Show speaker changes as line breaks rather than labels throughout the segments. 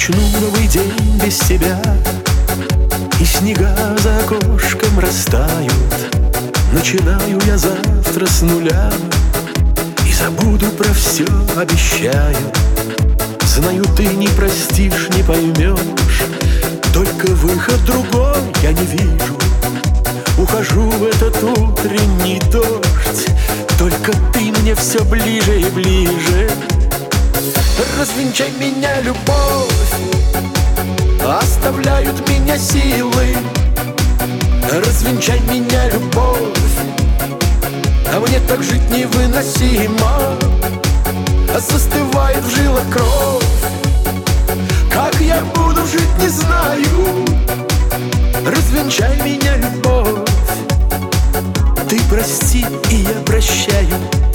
Начну новый день без тебя, и снега за окошком растают. Начинаю я завтра с нуля, и забуду про все, обещаю. Знаю, ты не простишь, не поймешь, только выход другой я не вижу. Ухожу в этот утренний дождь, только ты мне все ближе и ближе. Развенчай меня, любовь, оставляют меня силы. Развенчай меня, любовь, а мне так жить невыносимо. Застывает в жилах кровь, как я буду жить, не знаю. Развенчай меня, любовь, ты прости, и я прощаю.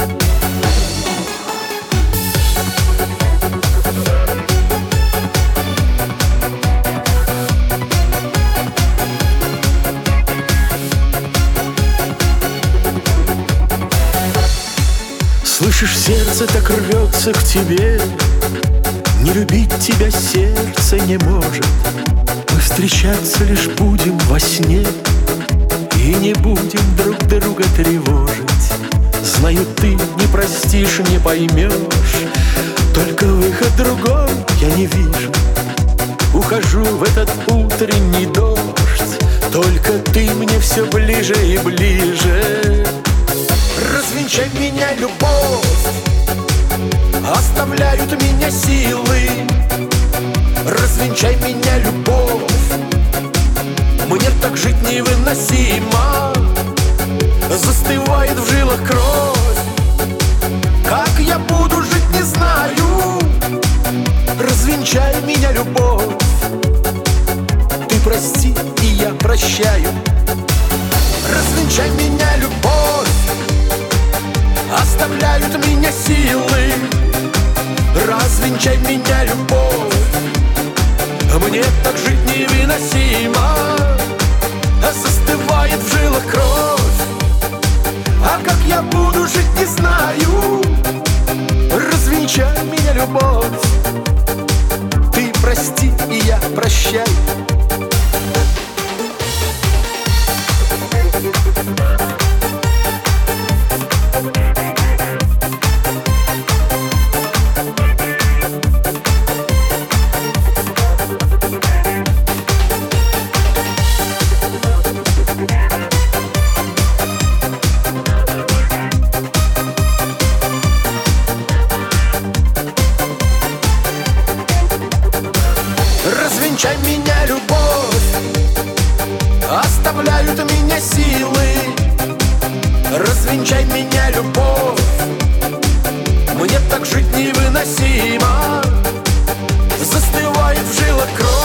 Слышишь, сердце так рвется к тебе, не любить тебя сердце не может. Мы встречаться лишь будем во сне, и не будем друг друга тревожить. Знаю, ты не простишь, не поймешь, только выход другой я не вижу. Ухожу в этот утренний дождь, только ты мне все ближе и ближе. Развенчай меня, любовь, оставляют меня силы. Развенчай меня, любовь, мне так жить невыносимо. Застывает в жилах кровь, как я буду жить, не знаю. Развенчай меня, любовь, ты прости, и я прощаю. Развенчай меня, любовь, оставляют меня силы. Развенчай меня, любовь, мне так жить невыносимо. Застывает в жилах кровь, а как я буду жить, не знаю. Развенчай меня, любовь, ты прости, и я прощаю. Развенчай меня, любовь, оставляют меня силы. Развенчай меня, любовь, мне так жить невыносимо. Застывает в жилах кровь,